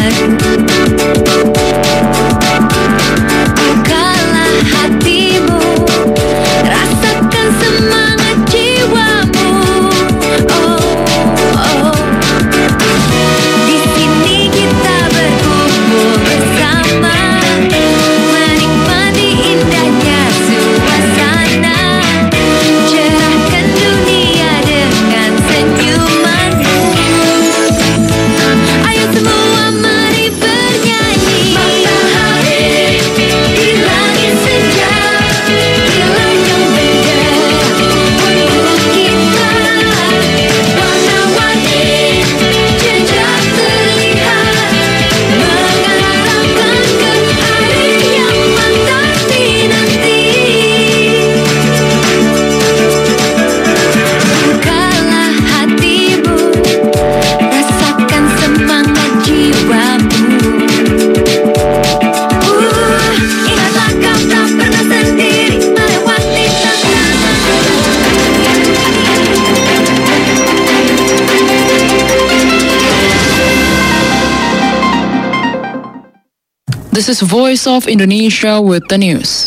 Bukalah hatimu, rasakan semangat jiwamu. Oh, oh. Di sini kita berkumpul bersama, menikmati indahnya suasana, cerahkan dunia dengan senyumanmu. Ayo semua mari bernyanyi. Matahari di langit senja, kilat yang beda untuk kita. Warna-warni jejak terlihat, mengarahkan ke hari yang menanti nanti. Bukalah hatimu, rasakan semangat jiwamu. Ingatlah kau tak pernah sendiri melewati tantangan. This is Voice of Indonesia with the news.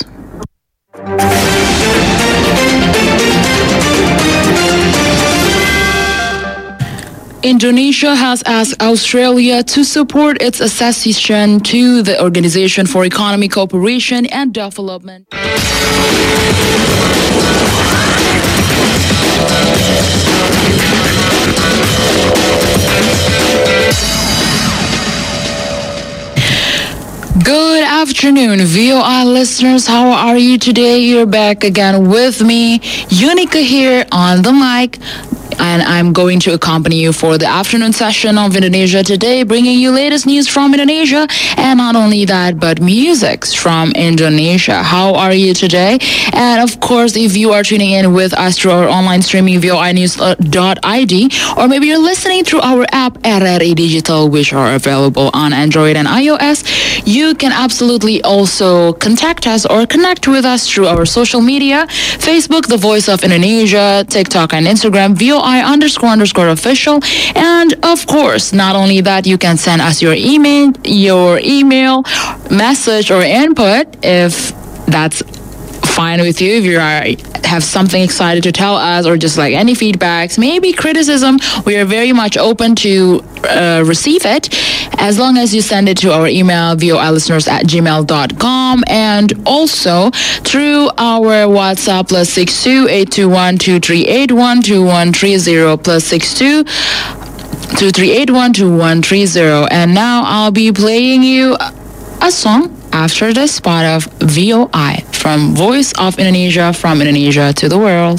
Indonesia has asked Australia to support its accession to the Organization for Economic Cooperation and Development. Good afternoon, VOI listeners. How are you today? You're back again with me, Unica here on the mic. And I'm going to accompany you for the afternoon session of Indonesia today, bringing you latest news from Indonesia, and not only that, but musics from Indonesia. How are you today? And of course, if you are tuning in with us through our online streaming, voinews.id, or maybe you're listening through our app, RRI Digital, which are available on Android and iOS, you can absolutely also contact us or connect with us through our social media, Facebook, The Voice of Indonesia, TikTok and Instagram, VOI__official. And of course, not only that, you can send us your email, message or input if that's fine with you. If you have something excited to tell us or just like any feedbacks, maybe criticism, we are very much open to receive it as long as you send it to our email voilisteners@gmail.com, and also through our WhatsApp +62 821 2381 2130 +62 2381 2130. And now I'll be playing you a song after the spot of VOI from Voice of Indonesia, from Indonesia to the world.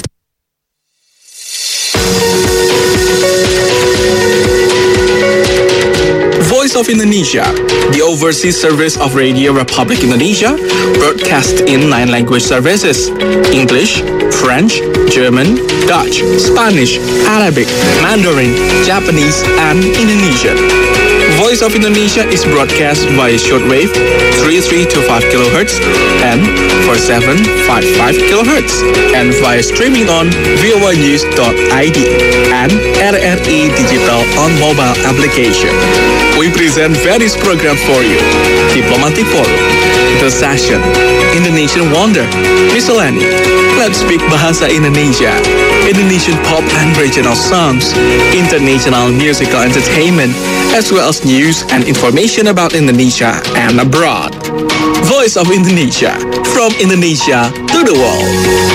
Voice of Indonesia, the overseas service of Radio Republic Indonesia, broadcast in 9 language services: English, French, German, Dutch, Spanish, Arabic, Mandarin, Japanese, and Indonesian. Voice of Indonesia is broadcast via shortwave 3325 kHz and 4755 kHz, and via streaming on voinews.id and RRI Digital on mobile application. We present various programs for you: Diplomatic Forum, The Session, Indonesian Wonder, Miscellany, Let's Speak Bahasa Indonesia, Indonesian pop and regional songs, international musical entertainment, as well as news and information about Indonesia and abroad. Voice of Indonesia, from Indonesia to the world.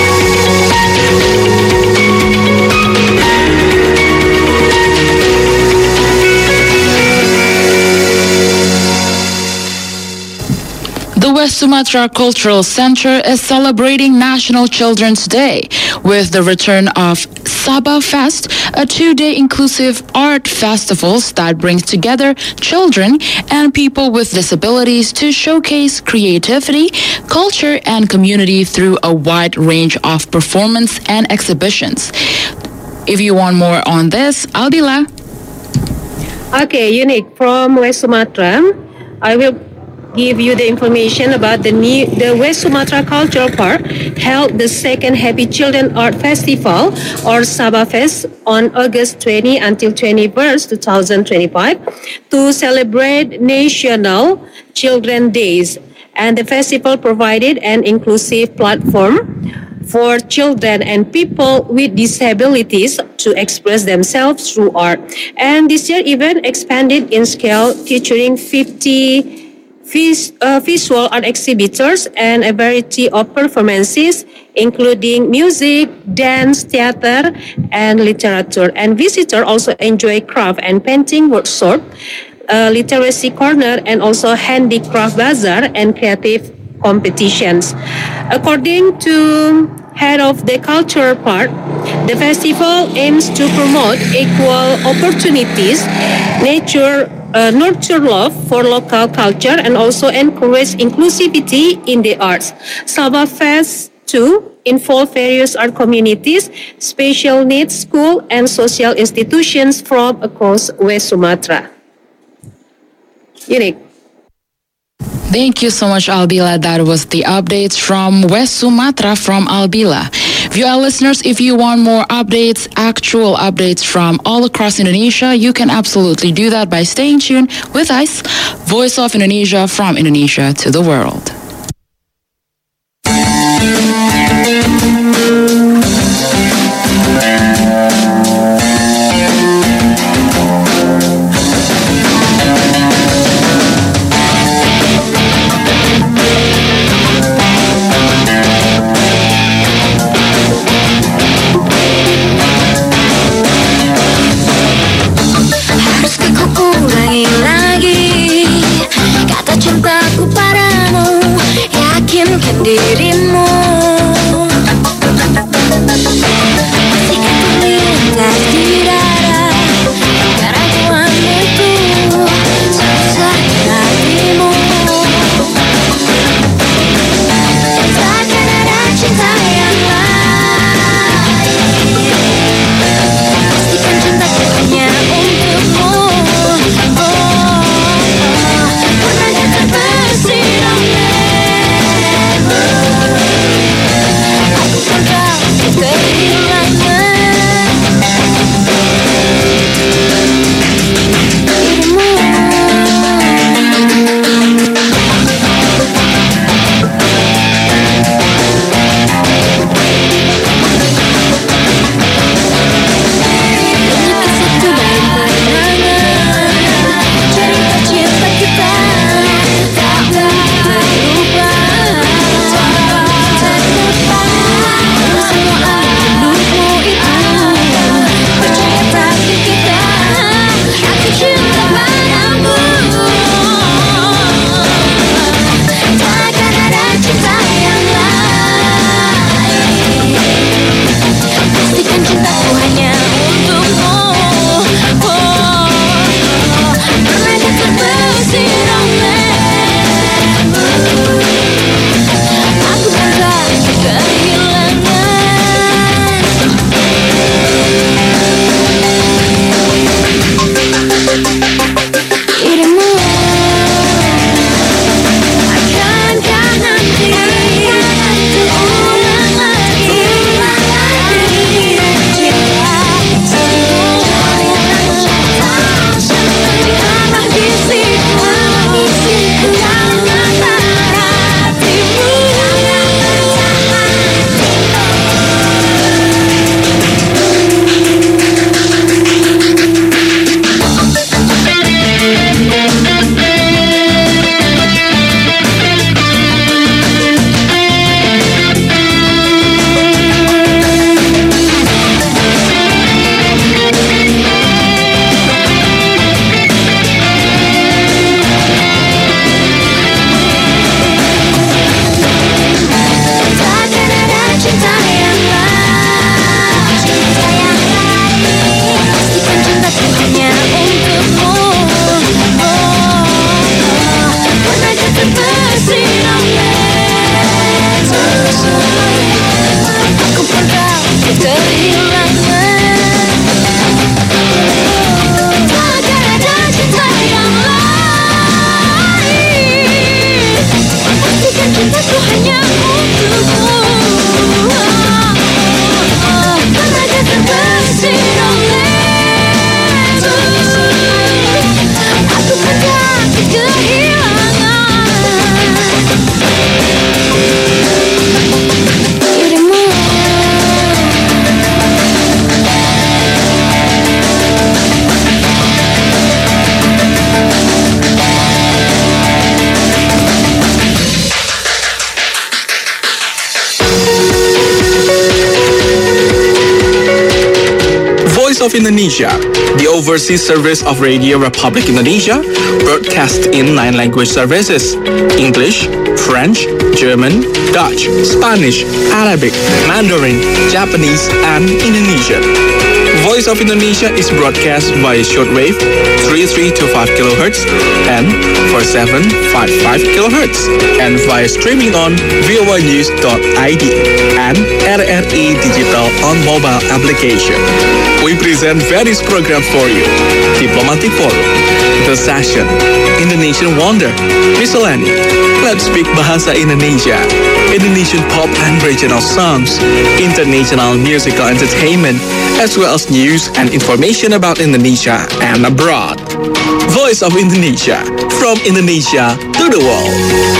The West Sumatra Cultural Center is celebrating National Children's Day with the return of Sabah Fest, a 2-day inclusive art festival that brings together children and people with disabilities to showcase creativity, culture, and community through a wide range of performance and exhibitions. If you want more on this, Aldila. Okay, Unique from West Sumatra. I will give you the information about the West Sumatra Cultural Park held the second Happy Children Art Festival or Sabah Fest on August 20 until 21st, 2025 to celebrate National Children Days. And the festival provided an inclusive platform for children and people with disabilities to express themselves through art. And this year event expanded in scale, featuring 50 visual art exhibitors and a variety of performances, including music, dance, theater, and literature. And visitors also enjoy craft and painting workshop, literacy corner, and also handicraft bazaar and creative competitions. According to head of the cultural part, the festival aims to promote equal opportunities, nurture love for local culture, and also encourage inclusivity in the arts. Sabah Fest 2 involve various art communities, special needs school, and social institutions from across West Sumatra. Unique. Thank you so much, Albila. That was the updates from West Sumatra from Albila. Viewer listeners, if you want more updates, actual updates from all across Indonesia, you can absolutely do that by staying tuned with us, Voice of Indonesia, from Indonesia to the world. Dirimu masihkan terlintas di dada keraguan itu sebesar hatimu. Takkan ada cinta yang lain, pastikan cintaku hanya untukmu. Pernahkah terbersih Indonesia, the overseas service of Radio Republic Indonesia, broadcast in 9 language services: English, French, German, Dutch, Spanish, Arabic, Mandarin, Japanese, and Indonesian. Voice of Indonesia is broadcast via shortwave 3325 kHz and 4755 kHz, and via streaming on voanews.id and RRI Digital on mobile application. We present various programs for you: Diplomatic Forum, The Session, Indonesian Wonder, Miscellany, Let's Speak Bahasa Indonesia, Indonesian pop and regional songs, international musical entertainment, as well as news and information about Indonesia and abroad. Voice of Indonesia, from Indonesia to the world.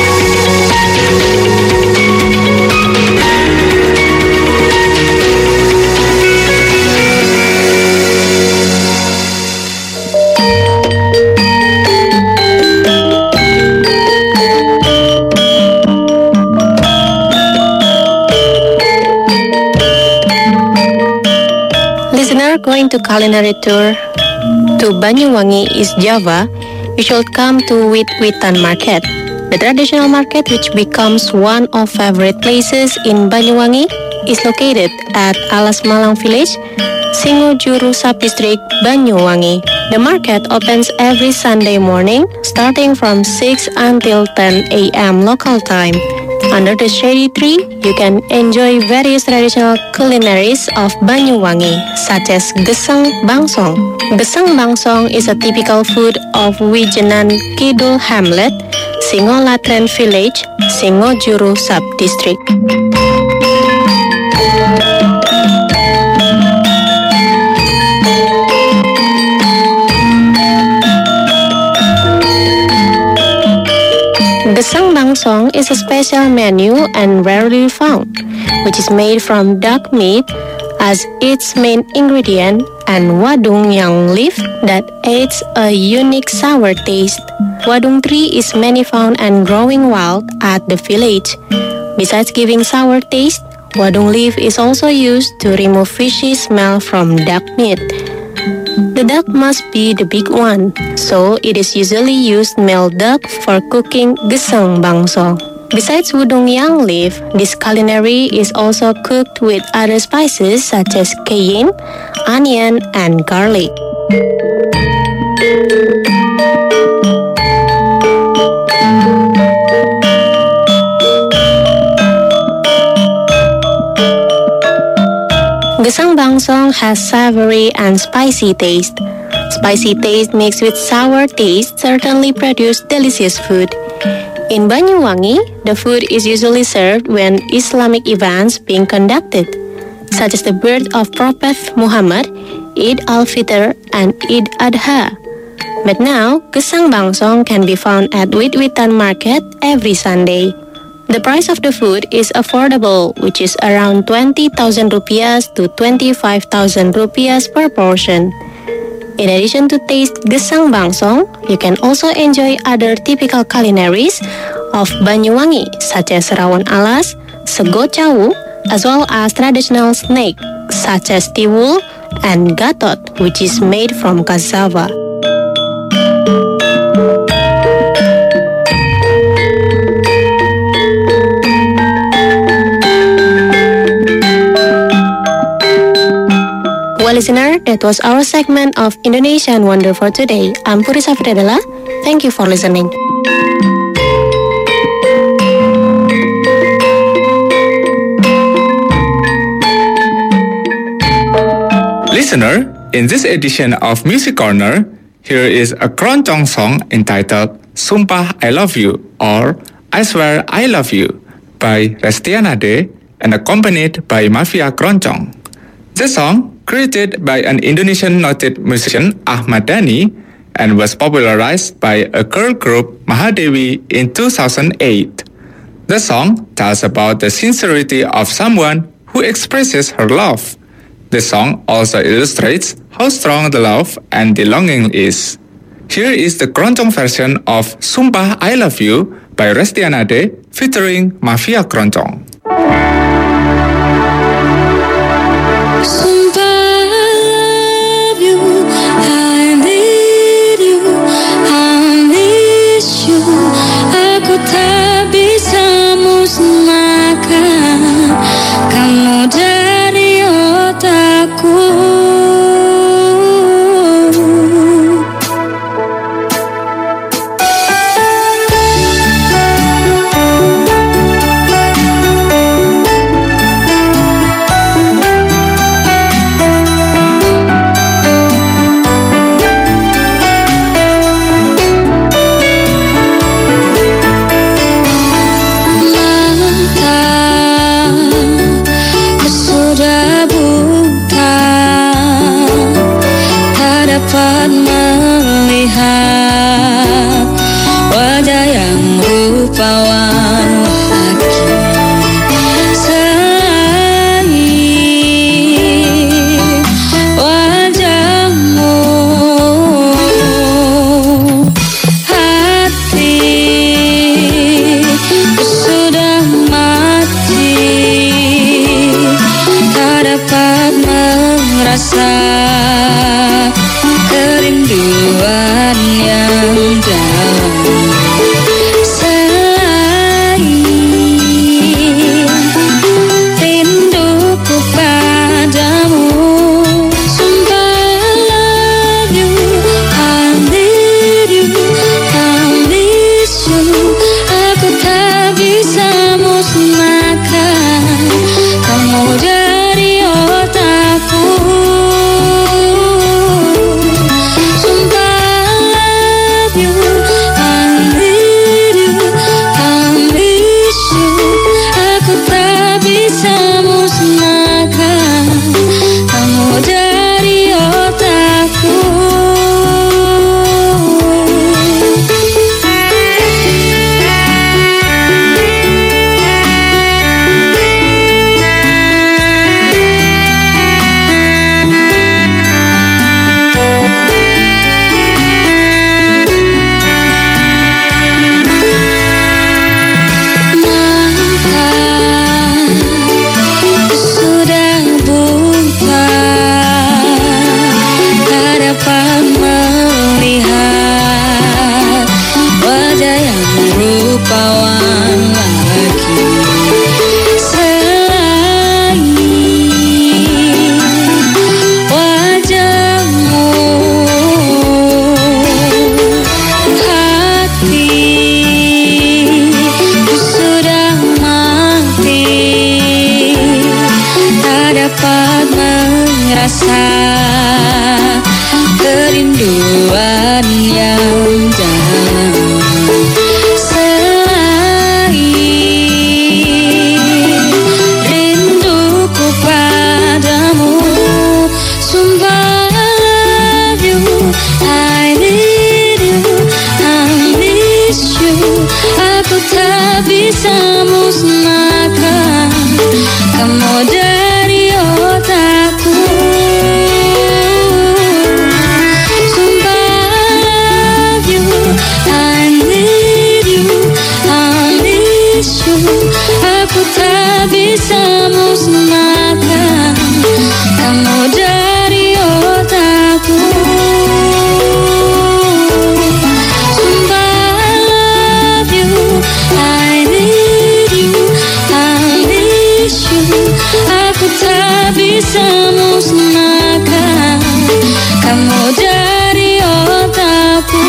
Going to culinary tour to Banyuwangi, East Java, you should come to Wit-Witan Market, the traditional market which becomes one of favorite places in Banyuwangi. Is located at Alas Malang Village, Singojuru Subdistrict, Banyuwangi. The market opens every Sunday morning, starting from 6 until 10 a.m. local time. Under the shady tree, you can enjoy various traditional culinaries of Banyuwangi, such as Gesang Bangsong. Gesang Bangsong is a typical food of Wijenan Kidul Hamlet, Singolatren Village, Singojuru Subdistrict. Gesang Bangsong is a special menu and rarely found, which is made from duck meat as its main ingredient and wadung yang leaf that adds a unique sour taste. Wadung tree is many found and growing wild at the village. Besides giving sour taste, wadung leaf is also used to remove fishy smell from duck meat. The duck must be the big one, so it is usually used male duck for cooking Gesang Bangsong. Besides wadung yang leaf, this culinary is also cooked with other spices such as cayenne, onion, and garlic. Gesang Bangsong has savory and spicy taste. Spicy taste mixed with sour taste certainly produce delicious food. In Banyuwangi, the food is usually served when Islamic events being conducted, such as the birth of Prophet Muhammad, Eid al-Fitr, and Eid Adha. But now, Gesang Bangsong can be found at Wit-Witan Market every Sunday. The price of the food is affordable, which is around 20,000 rupiah to 25,000 rupiah per portion. In addition to taste Gesang Bangsong, you can also enjoy other typical culinaries of Banyuwangi, such as rawon alas, sego cawu, as well as traditional snack such as tiwul and gatot, which is made from cassava. Well, listener, that was our segment of Indonesian Wonder for today. I'm Puri Safridadela. Thank you for listening. Listener, in this edition of Music Corner, here is a Keroncong song entitled Sumpah I Love You or I Swear I Love You by Restianade and accompanied by Mafia Keroncong. The song, created by an Indonesian noted musician Ahmad Dhani and was popularized by a girl group Mahadewi in 2008. The song tells about the sincerity of someone who expresses her love. The song also illustrates how strong the love and the longing is. Here is the Keroncong version of Sumpah I Love You by Restianade featuring Mafia Keroncong. Sumpah I love rupawan lagi selain wajahmu. Hatiku sudah mati, tak dapat merasa kerinduan yang dalam. Selain rinduku padamu, sumpah I love you, I need you, I miss you. Aku tak bisa musnahkan kamu dari otakku. Aku tak bisa musnahkan kamu dari otakku. Sumpah I love you, I need you, I miss you. Aku tak bisa musnahkan kamu dari otakku.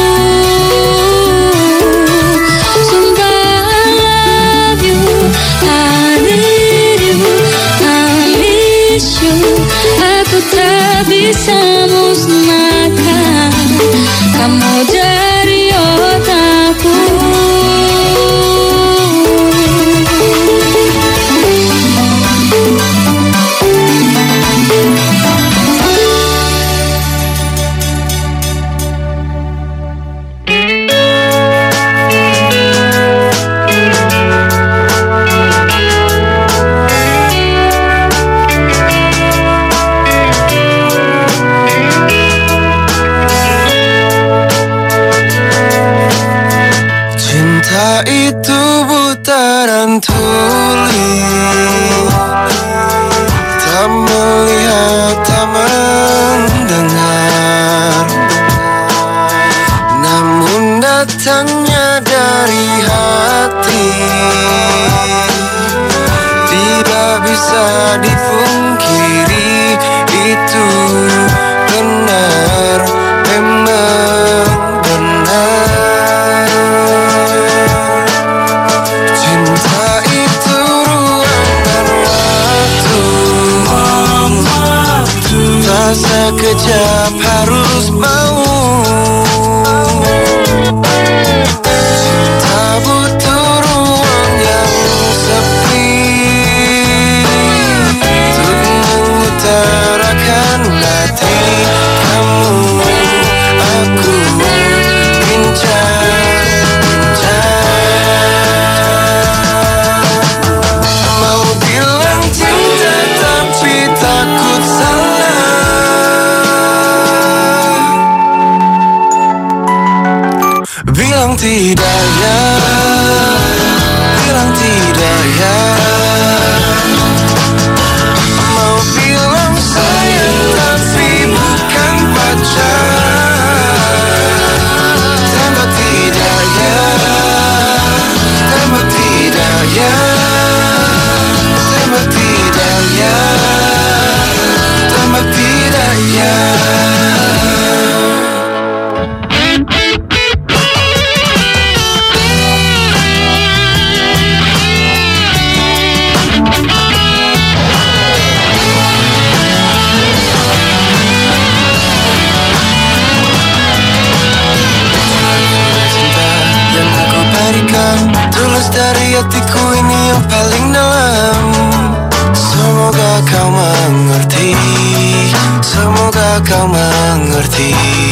Aku tak bisa musnahkan kamu dari otakku. Itu buta dan tuli, tak melihat, tak mendengar, namun datangnya dari hati tidak bisa dipungkiri. Itu benar, memang benar. Sekejap harus mau. Cinta butuh ruang yang sepi untuk mengutarakan hati. Kamu, aku bincang-bincang. Mau bilang cinta tapi takut salah. Bilang tidak ya, bilang tidak ya. Mau bilang sayang tapi bukan pacar. Tembak tidak ya, tembak tidak ya, tembak tidak ya, tembak tidak ya. Tulus dari hatiku ini yang paling dalam. Semoga kau mengerti, semoga kau mengerti.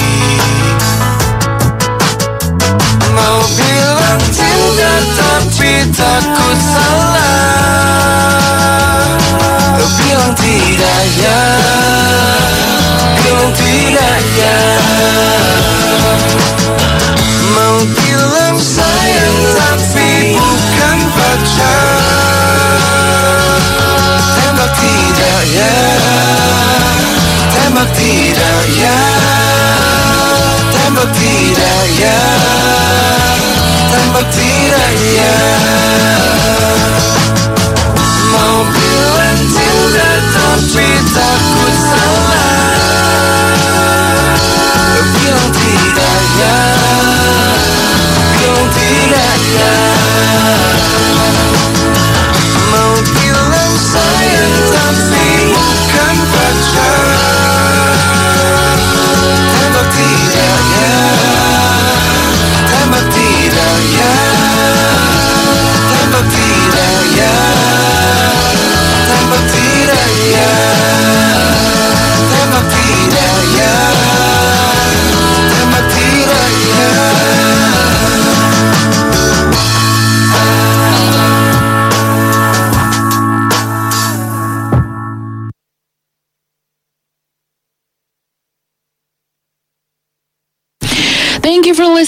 Mau bilang cinta tapi takut salah. Bilang tidak ya, bilang tidak ya. Mau bilang sayang tapi bukan pacar. Tembak tidak ya, tembak tidak ya, tembak tidak ya, tembak tidak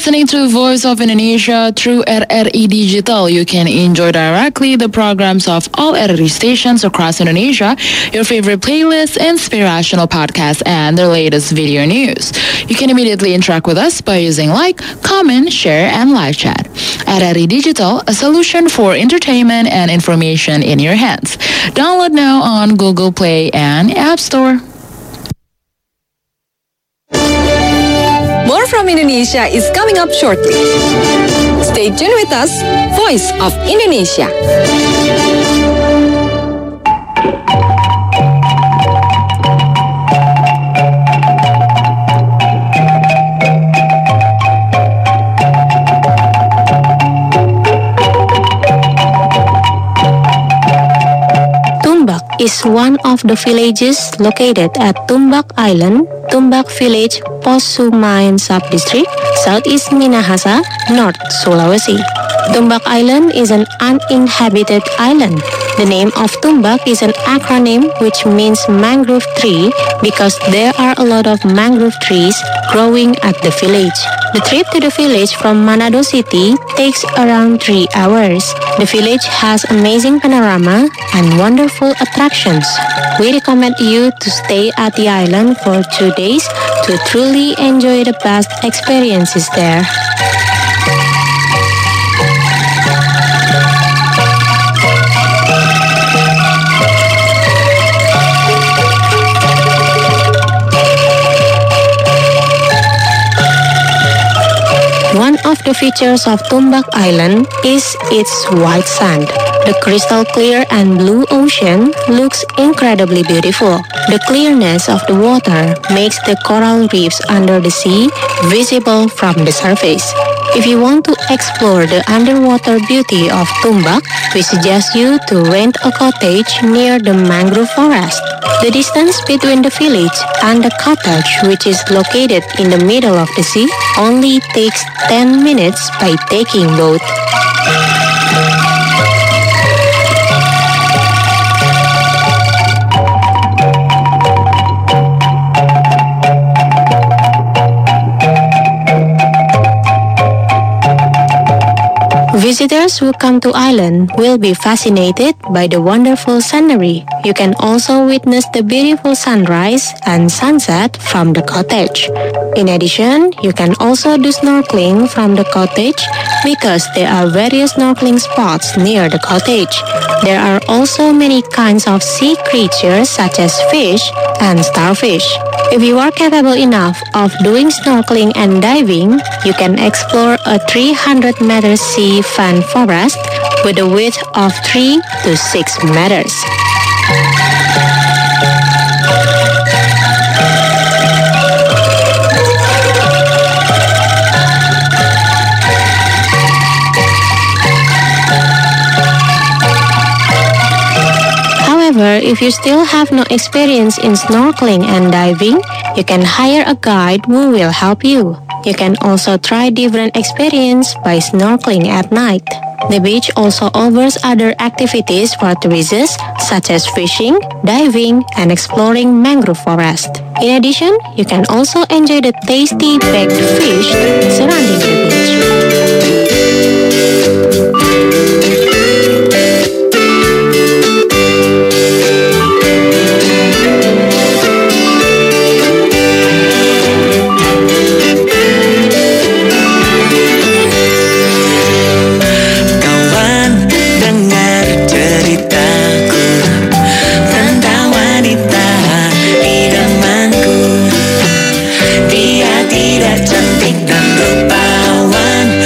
listening to Voice of Indonesia through RRI Digital. You can enjoy directly the programs of all RRI stations across Indonesia, your favorite playlists, inspirational podcasts, and the latest video news. You can immediately interact with us by using like, comment, share, and live chat. RRI Digital, a solution for entertainment and information in your hands. Download now on Google Play and App Store. More from Indonesia is coming up shortly. Stay tuned with us, Voice of Indonesia. Tumbak is one of the villages located at Tumbak Island, Tumbak Village, Posumayan Subdistrict, Southeast Minahasa, North Sulawesi. Tumbak Island is an uninhabited island. The name of Tumbak is an acronym which means mangrove tree because there are a lot of mangrove trees growing at the village. The trip to the village from Manado City takes around 3 hours. The village has amazing panorama and wonderful attractions. We recommend you to stay at the island for 2 days to truly enjoy the best experiences there. One of the features of Tumbak Island is its white sand. The crystal clear and blue ocean looks incredibly beautiful. The clearness of the water makes the coral reefs under the sea visible from the surface. If you want to explore the underwater beauty of Tumbak, we suggest you to rent a cottage near the mangrove forest. The distance between the village and the cottage, which is located in the middle of the sea, only takes 10 minutes by taking boat. Visitors who come to island will be fascinated by the wonderful scenery. You can also witness the beautiful sunrise and sunset from the cottage. In addition, you can also do snorkeling from the cottage because there are various snorkeling spots near the cottage. There are also many kinds of sea creatures such as fish and starfish. If you are capable enough of doing snorkeling and diving, you can explore a 300-meter sea fan forest with a width of 3 to 6 meters. However, if you still have no experience in snorkeling and diving, you can hire a guide who will help you. You can also try different experience by snorkeling at night. The beach also offers other activities for tourists such as fishing, diving, and exploring mangrove forest. In addition, you can also enjoy the tasty baked fish surrounding the beach. Dia tidak cantik dan rupawan,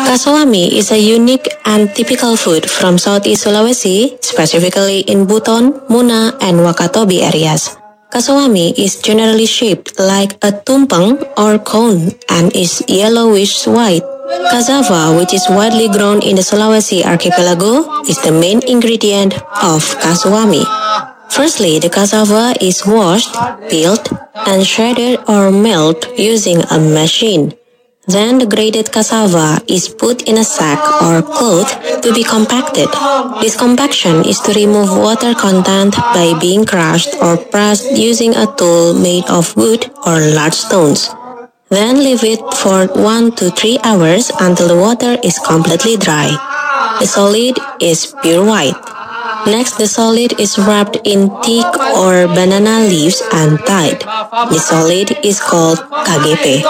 Kasawami is a unique and typical food from Southeast Sulawesi, specifically in Buton, Muna, and Wakatobi areas. Kasawami is generally shaped like a tumpeng or cone and is yellowish white. Cassava, which is widely grown in the Sulawesi archipelago, is the main ingredient of kasawami. Firstly, the cassava is washed, peeled, and shredded or milled using a machine. Then the grated cassava is put in a sack or cloth to be compacted. This compaction is to remove water content by being crushed or pressed using a tool made of wood or large stones. Then leave it for 1 to 3 hours until the water is completely dry. The solid is pure white. Next, the solid is wrapped in thick or banana leaves and tied. The solid is called KGP.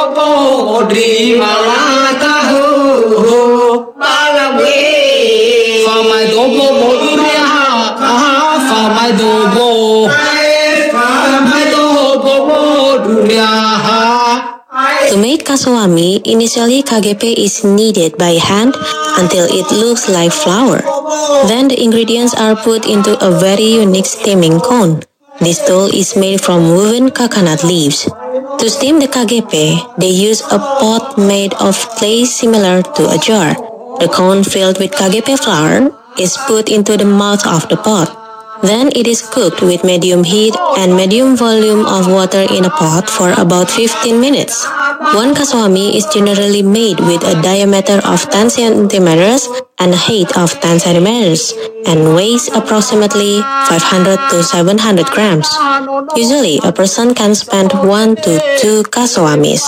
To make kasawami, initially KGP is kneaded by hand until it looks like flour. Then the ingredients are put into a very unique steaming cone. This dough is made from woven coconut leaves. To steam the KGP, they use a pot made of clay similar to a jar. The cone filled with KGP flour is put into the mouth of the pot. Then it is cooked with medium heat and medium volume of water in a pot for about 15 minutes. One kasawami is generally made with a diameter of 10 centimeters and a height of 10 centimeters and weighs approximately 500 to 700 grams. Usually, a person can spend 1 to 2 kasawamis.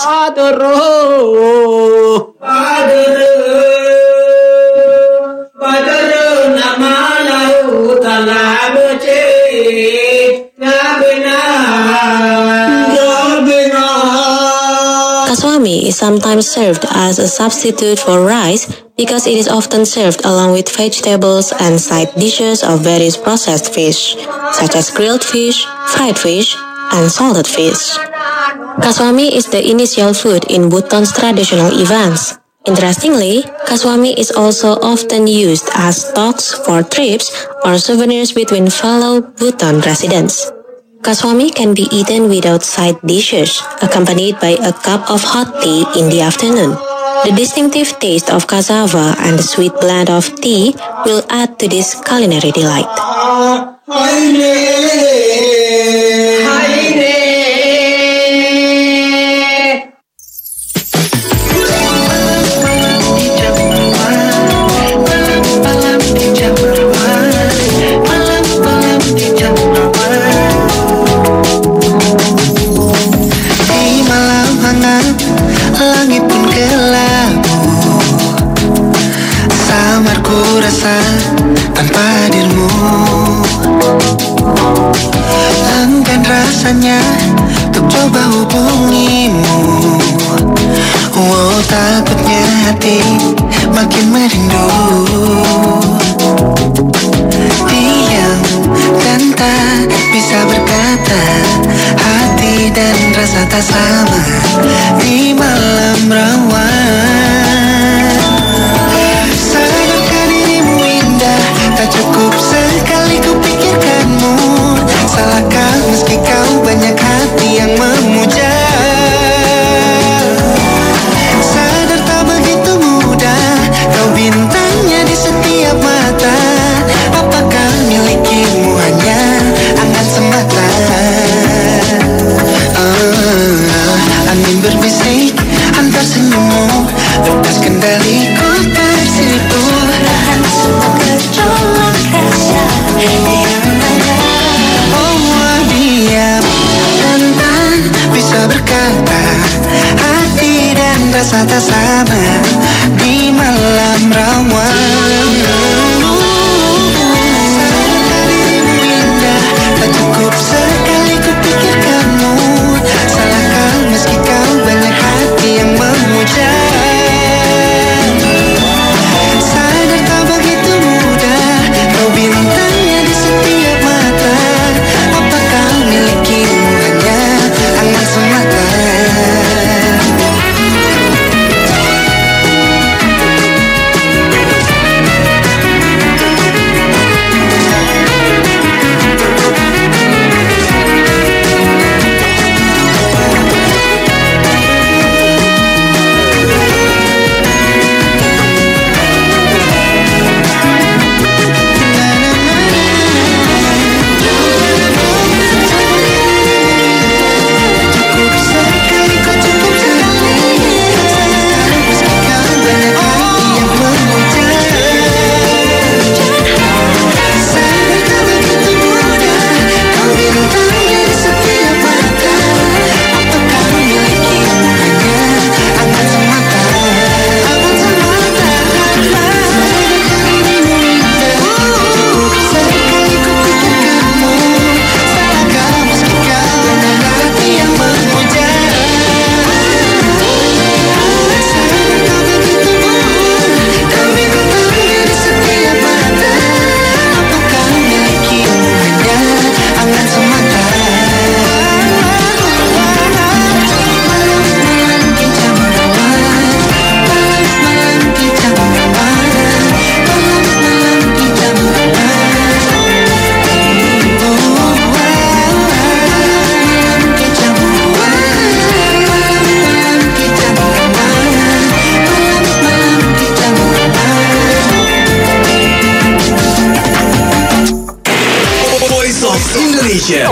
Kasawami is sometimes served as a substitute for rice because it is often served along with vegetables and side dishes of various processed fish, such as grilled fish, fried fish, and salted fish. Kasawami is the initial food in Buton's traditional events. Interestingly, kasawami is also often used as talks for trips or souvenirs between fellow Buton residents. Kasawami can be eaten without side dishes, accompanied by a cup of hot tea in the afternoon. The distinctive taste of cassava and the sweet blend of tea will add to this culinary delight. Langit pun kelabu, samar ku rasa tanpa dirimu. Enggan rasanya untuk coba hubungimu. Oh, takutnya hati makin merindu. Diam dan tak bisa berkata, hati dan rasa tak sama di malam rawan. Sadarkah dirimu indah, tak cukup sekali ku pikirkanmu. Salahkah meski kau banyak hati yang memuja. Sadar tak begitu mudah, kau bintangnya di setiap mata. Apakah milikimu hanya angan semata? Voice Indonesia.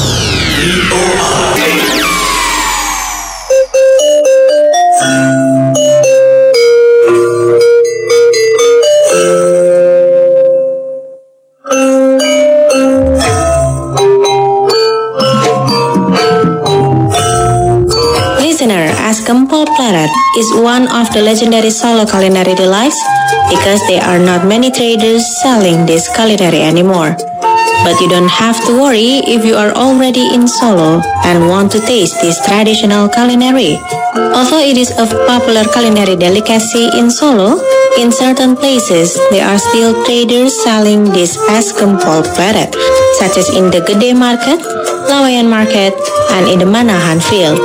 Listener, as Gempol Pleret is one of the legendary Solo culinary delights because there are not many traders selling this culinary anymore. But you don't have to worry if you are already in Solo and want to taste this traditional culinary. Although it is a popular culinary delicacy in Solo, in certain places there are still traders selling this as Gempol Pleret, such as in the Gede Market, Lawayan Market, and in the Manahan Field.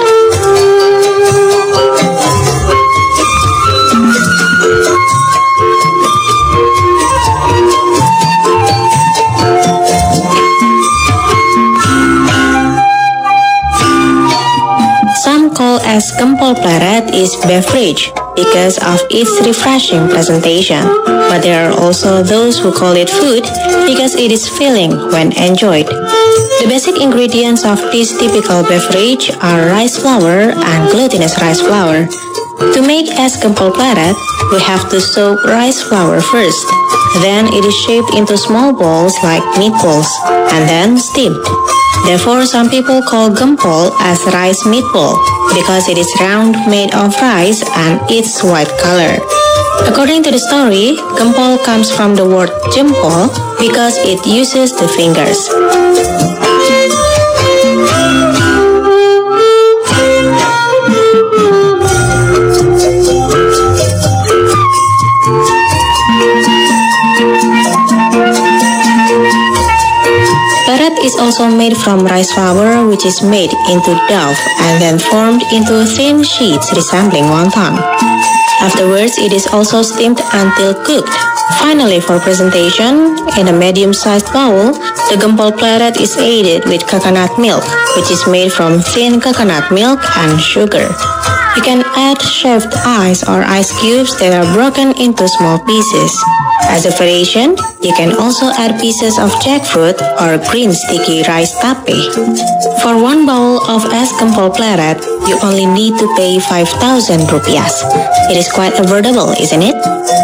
Some call as Gempol Pleret is beverage because of its refreshing presentation, but there are also those who call it food because it is filling when enjoyed. The basic ingredients of this typical beverage are rice flour and glutinous rice flour. To make es Gempol Pleret, we have to soak rice flour first. Then it is shaped into small balls like meatballs and then steamed. Therefore, some people call gempol as rice meatball because it is round, made of rice, and its white color. According to the story, gempol comes from the word jempol because it uses the fingers. Pleret is also made from rice flour, which is made into dough and then formed into thin sheets resembling wonton. Afterwards, it is also steamed until cooked. Finally, for presentation, in a medium-sized bowl, the Gempol Pleret is aided with coconut milk, which is made from thin coconut milk and sugar. You can add shaved ice or ice cubes that are broken into small pieces. As a variation, you can also add pieces of jackfruit or green sticky rice tape. For one bowl of es Gempol Pleret, you only need to pay 5,000 rupiahs. It is quite affordable, isn't it?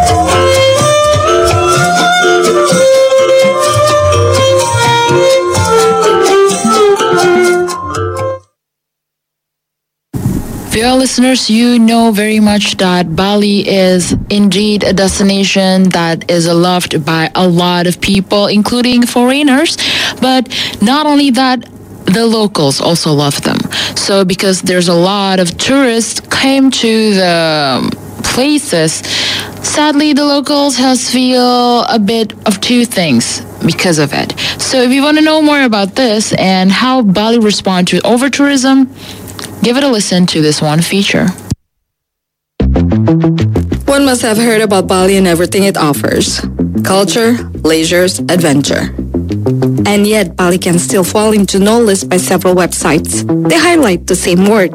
Dear listeners, you know very much that Bali is indeed a destination that is loved by a lot of people, including foreigners. But not only that, the locals also love them. So because there's a lot of tourists came to the places, sadly the locals has feel a bit of two things because of it. So if you want to know more about this and how Bali respond to over-tourism, give it a listen to this one feature. One must have heard about Bali and everything it offers. Culture, leisures, adventure. And yet, Bali can still fall into no list by several websites. They highlight the same word.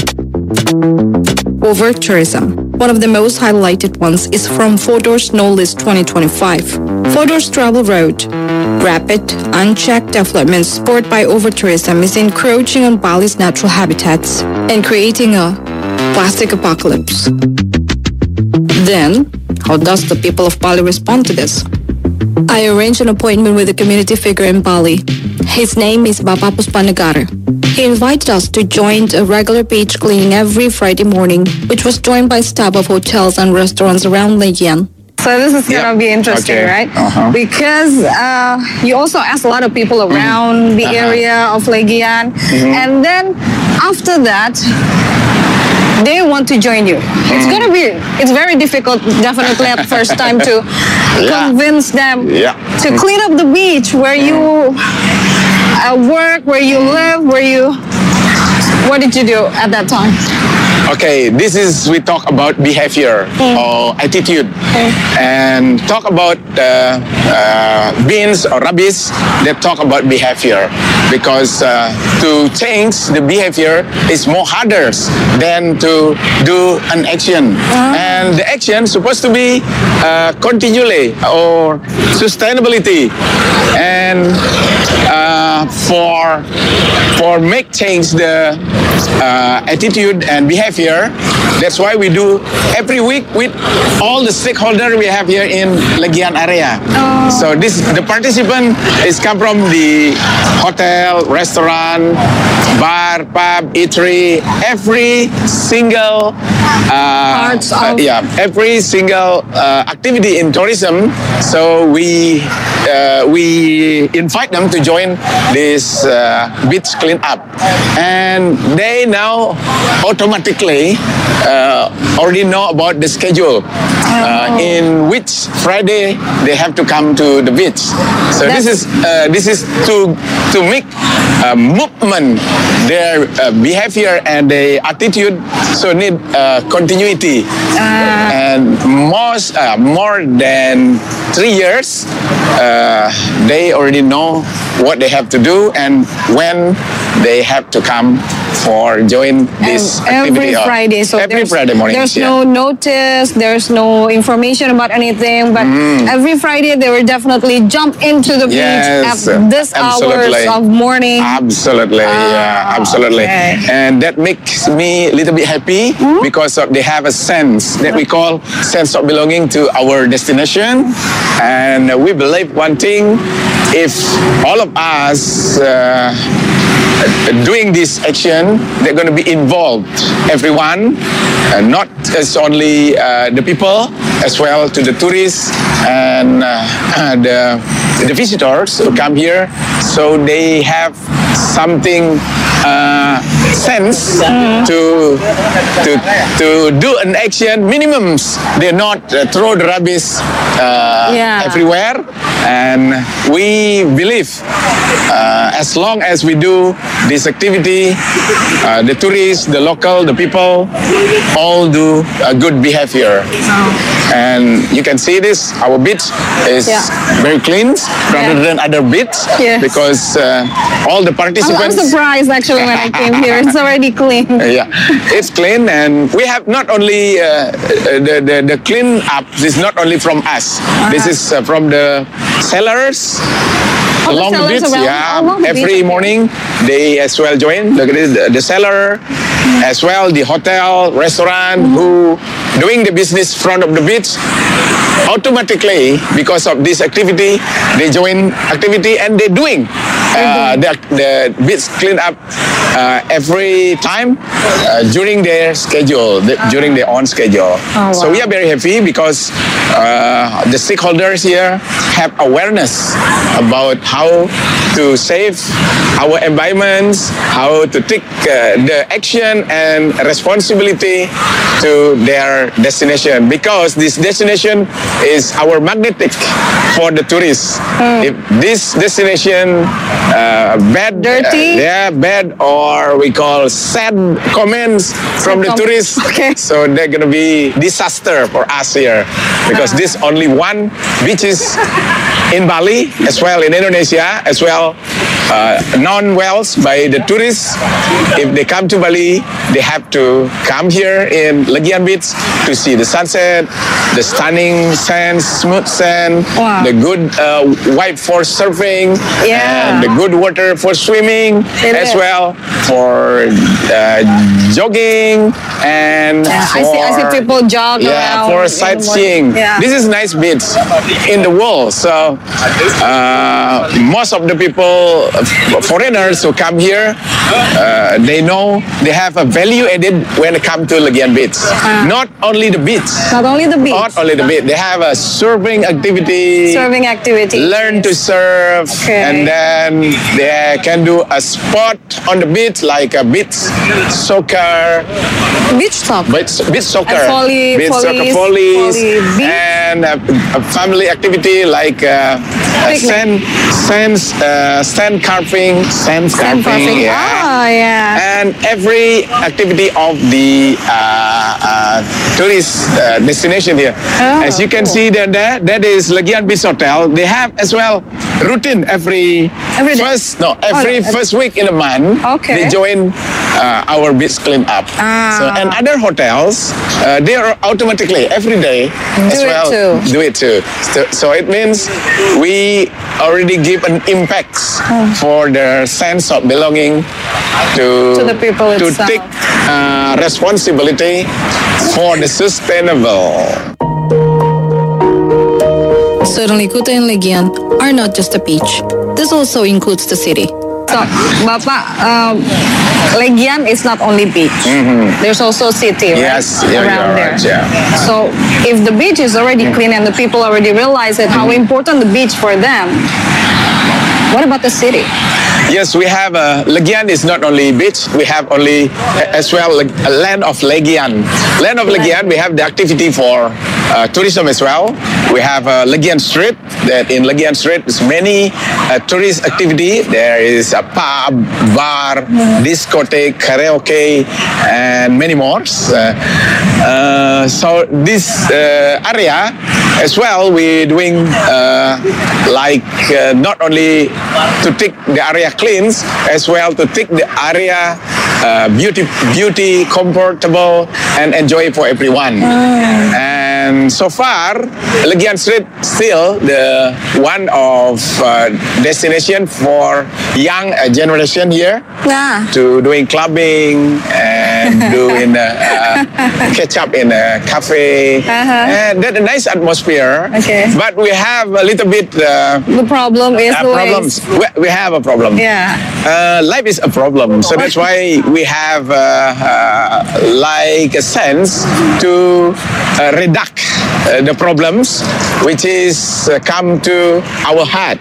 Over-tourism. One of the most highlighted ones is from Fodor's No List 2025. Fodor's Travel Road. Rapid, unchecked development spurred by over-tourism is encroaching on Bali's natural habitats and creating a plastic apocalypse. Then, how does the people of Bali respond to this? I arranged an appointment with a community figure in Bali. His name is Bapak Puspanegara. He invited us to join a regular beach cleaning every Friday morning, which was joined by staff of hotels and restaurants around Legian. So this is going to be interesting, right? Because you also ask a lot of people around the area of Legian. And then after that, they want to join you. It's very difficult, definitely at the first time to convince them to clean up the beach where you work, where you live, what did you do at that time? Okay, we talk about behavior or attitude, and talk about bins or rubbish. They talk about behavior because to change the behavior is more harder than to do an action, and the action supposed to be continually or sustainability, and for make change the attitude and behavior. That's why we do every week with all the stakeholders we have here in Legian area. So the participant is come from the hotel, restaurant, bar, pub, eatery, every single every single activity in tourism. So we invite them to join this beach cleanup, and they now automatically already know about the schedule in which Friday they have to come to the beach. So this is to make movement their behavior and the attitude. So need continuity, and more than 3 years they already know what they have to do and when they have to come for join this activity. Every Friday. So every Friday morning. There's no notice, there's no information about anything, but every Friday they will definitely jump into the beach at this hours of morning. Absolutely, absolutely. Okay. And that makes me a little bit happy because they have a sense that we call sense of belonging to our destination. And we believe one thing, if all of us doing this action, they're going to be involved, everyone, not as only the people, as well to the tourists and the visitors who come here. So they have something sense to do an action minimums. They not throw the rubbish everywhere, and we believe as long as we do this activity, the tourists, the local, the people, all do a good behavior. And you can see this, our beach is very clean rather than other beach because all the participants. I'm surprised actually when I came here. It's already clean. It's clean, and we have not only the clean up. This is not only from us. This is from the sellers along the beach. Every morning they as well join the seller, as well the hotel, restaurant who doing the business front of the beach. Automatically, because of this activity, they join activity and they're doing the beach clean up every time during their schedule, during their own schedule. So we are very happy because the stakeholders here have awareness about how to save our environments, how to take the action and responsibility to their destination, because this destination is our magnetic for the tourists. If this destination bad, or we call sad comments from the tourists, so they're gonna be disaster for us here, because this only one beaches in Bali, as well in Indonesia, as well known well by the tourists. If they come to Bali, they have to come here in Legian Beach to see the sunset, the stunning sand, smooth sand, the good white for surfing, and the good water for swimming, as well for jogging and I see people jog around for sightseeing. This is nice beach in the world. So most of the people, foreigners who come here, they know they have a value added when they come to Legian Beach. Not only the beach. Not only the beach. Not only the beach. They have a surfing activity. Learn to surf, and then they can do a sport on the beach like a beach soccer. Beach soccer. Beach soccer. Beach soccer volleys. And a family activity like sand carving. And every activity of the tourist destination here. As you can see there, that is Legian Beach Hotel. They have as well routine every Every day? first week in the month. Okay. They join our beach cleanup. So and other hotels, they are automatically every day do it too. So it means we already give an impact for their sense of belonging to the people to itself. take responsibility for the sustainable. Certainly, Kuta and Legian are not just a beach. This also includes the city. So, Bapak, Legian is not only beach. There's also city, right? Yes, yeah, around you're there. right, yeah. So, if the beach is already clean and the people already realize that how important the beach for them, what about the city? Yes, we have Legian is not only beach. We have only as well a land of Legian. Land of Legian. We have the activity for tourism as well. We have Legian Street. That in Legian Street is many tourist activity. There is a pub, bar, discotheque, karaoke, and many more. So this area as well, we're doing not only to take the area clean, as well to take the area beauty, comfortable, and enjoy for everyone. And so far, Legian Street still the one of destination for young generation here to doing clubbing and doing catch up in a cafe, and that's a nice atmosphere. Okay. But we have a little bit The problem is the problems. We have a problem. Yeah. Life is a problem, so that's why we have like a sense to reduce the problems which is come to our heart.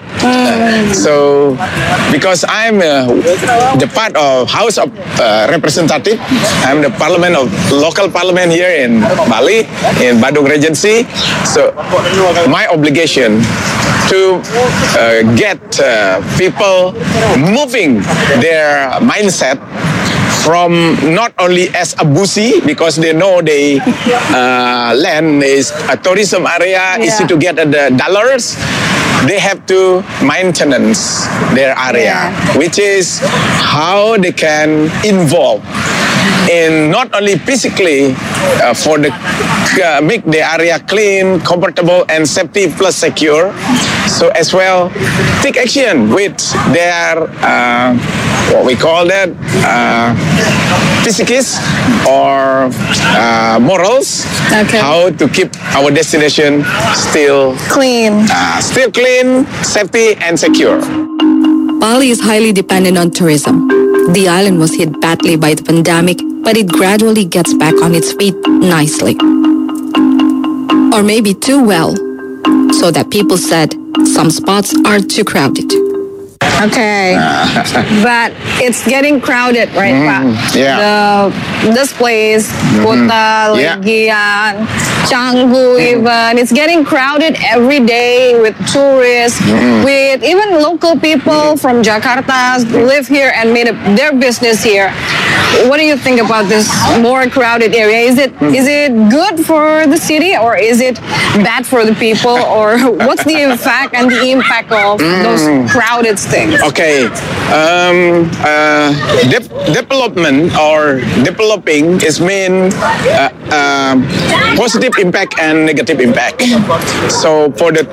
So because I'm the part of House of Representative, I'm the local parliament here in Bali, in Badung Regency. So my obligation to get people moving their mindset from not only as a busi, because they know the land is a tourism area, easy to get the dollars. They have to maintenance their area, which is how they can involve in not only physically for the make the area clean, comfortable, and safety plus secure. So as well, take action with their what we call that psyches or morals. Okay. How to keep our destination still Clean. clean, safety, and secure. Bali is highly dependent on tourism. The island was hit badly by the pandemic, but it gradually gets back on its feet nicely. Or maybe too well, so that people said some spots are too crowded. Okay, but it's getting crowded, right, Pak? Yeah. This place, Kuta, Legian, Canggu even, it's getting crowded every day with tourists, with even local people from Jakarta live here and made their business here. What do you think about this more crowded area? Is it good for the city, or is it bad for the people, or what's the effect and the impact of those crowded things? Okay, development or developing is mean positive impact and negative impact. So for the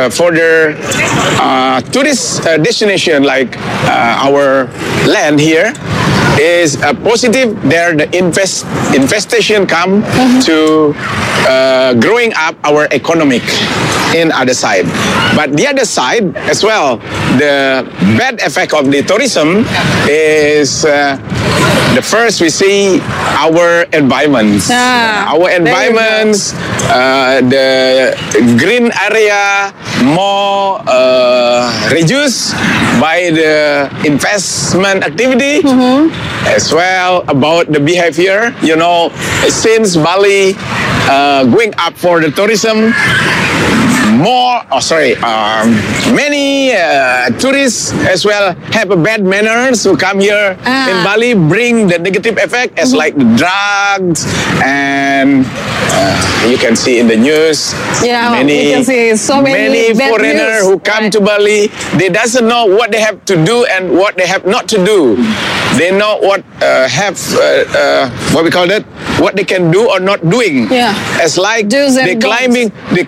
tourist destination like our land here is positive. There the investation come to growing up our economic in other side. But the other side as well, the bad effect of the tourism is the first we see our environments. Our environments, the green area more reduced by the investment activity, as well about the behavior. You know, since Bali going up for the tourism, many tourists as well have a bad manners who come here in Bali, bring the negative effect as like the drugs, and you can see in the news you can see so many bad foreigners news. who come to Bali, they doesn't know what they have to do and what they have not to do. They know what what we call it, what they can do or not doing. Yeah. As like Do's and they climbing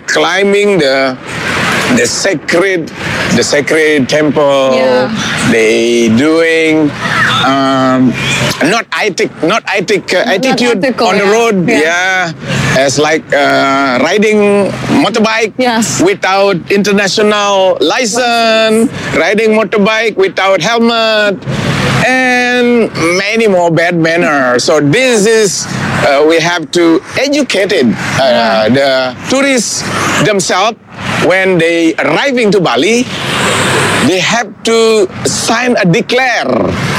the sacred temple. Yeah. They doing not attitude ethical, on the yeah. road. Yeah. As like riding motorbike Yes. without international license, riding motorbike without helmet, and many more bad manners. So this is we have to educate the tourists themselves. When they arriving to Bali, they have to sign a declare.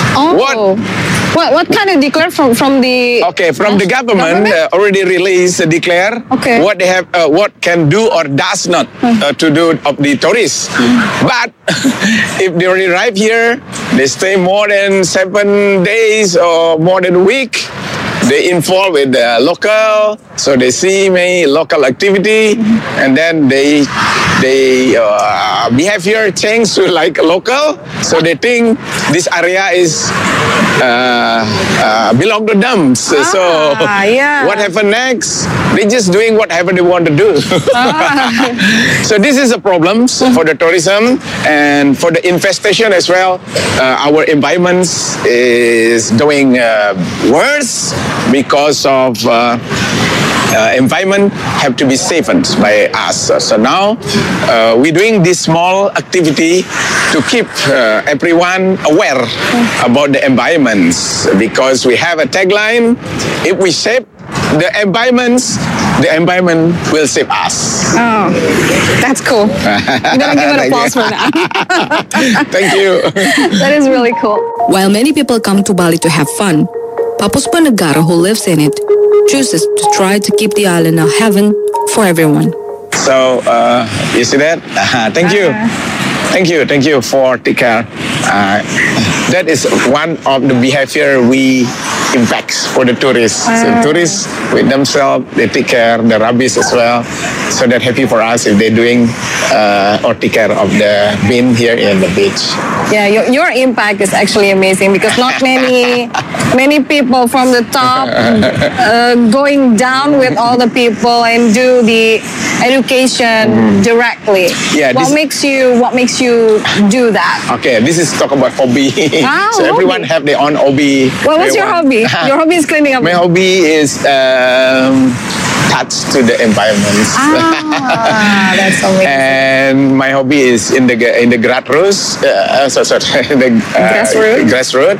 What kind of declare from the? Okay, from the government already released a declare Okay. what they have, what can do or does not to do of the tourists. But if they already arrive here, they stay more than 7 days or more than a week. They involve with the local, so they see many local activity, and then they behavior change to like local, so they think this area is belong to them. So what happened next? They just doing whatever they want to do. So this is a problem for the tourism and for the infestation as well. Our environment is doing worse because of environment have to be saved by us. So now we're doing this small activity to keep everyone aware about the environments, because we have a tagline: if we save the environment will save us. Oh, that's cool. You're gonna give it applause for that. Thank you. That is really cool. While many people come to Bali to have fun, Papuspa Negara, who lives in it, chooses to try to keep the island a heaven for everyone. So, you see that? Thank you. Thank you for take care. That is one of the behavior we impacts for the tourists. So tourists with themselves, they take care the rubbish as well. So they're happy for us if they're doing or take care of the bin here in the beach. Yeah, your impact is actually amazing, because not many people from the top going down with all the people and do the education directly. Yeah, what makes you do that? Okay, this is talk about hobby. So everyone have their own hobby. Well, what's your hobby? Your hobby is cleaning up. My hobby is touch to the environment. That's amazing. And my hobby is in the grassroots. Grassroots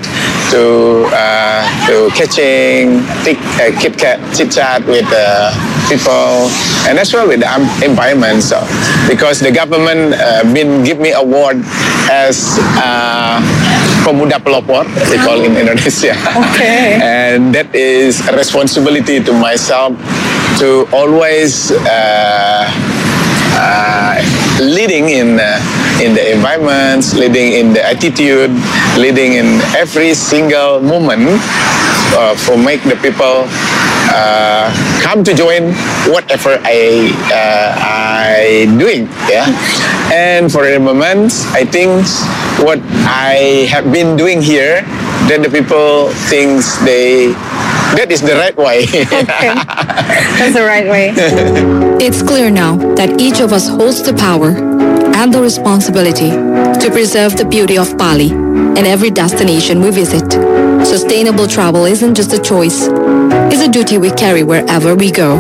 to catching, chit chat with people, and as well with the environment. So because the government been give me award as Pemuda Pelopor, they call in Indonesia. Okay. And that is a responsibility to myself to always leading in the environments, leading in the attitude, leading in every single moment for make the people come to join whatever I doing. Yeah, and for the moment, I think what I have been doing here, that the people thinks that is the right way. Okay, that's the right way. It's clear now that each of us holds the power and the responsibility to preserve the beauty of Bali in every destination we visit. Sustainable travel isn't just a choice, it's a duty we carry wherever we go.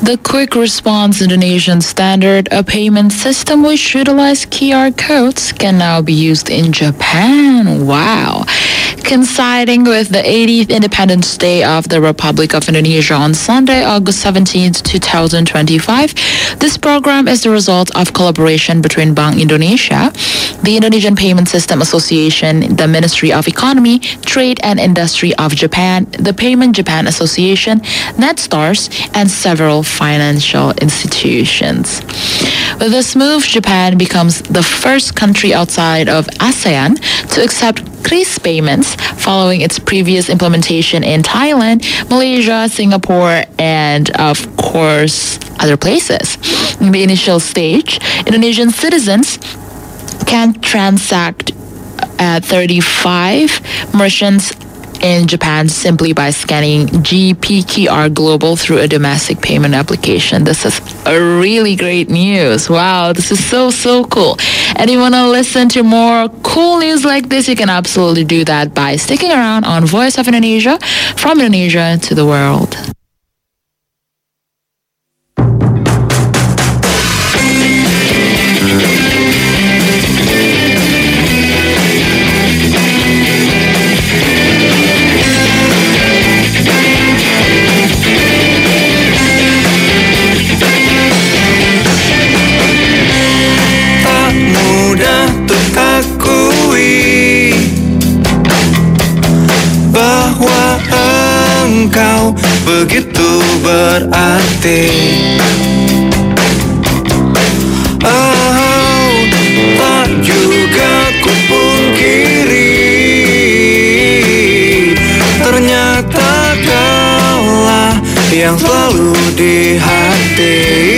The Quick Response Indonesian Standard, a payment system which utilizes QR codes, can now be used in Japan. Wow. Coinciding with the 80th Independence Day of the Republic of Indonesia on Sunday, August 17th, 2025, this program is the result of collaboration between Bank Indonesia, the Indonesian Payment System Association, the Ministry of Economy, Trade and Industry of Japan, the Payment Japan Association, NetStars, and several financial institutions. With this move, Japan becomes the first country outside of ASEAN to accept KRIS payments following its previous implementation in Thailand, Malaysia, Singapore, and of course, other places. In the initial stage, Indonesian citizens can transact at 35 merchants in Japan simply by scanning GPQR Global through a domestic payment application. This is a really great news. Wow, this is so cool. And you want to listen to more cool news like this, you can absolutely do that by sticking around on Voice of Indonesia, from Indonesia to the world. Engkau begitu berarti. Oh, tak juga kupungkiri, ternyata kaulah yang selalu di hati.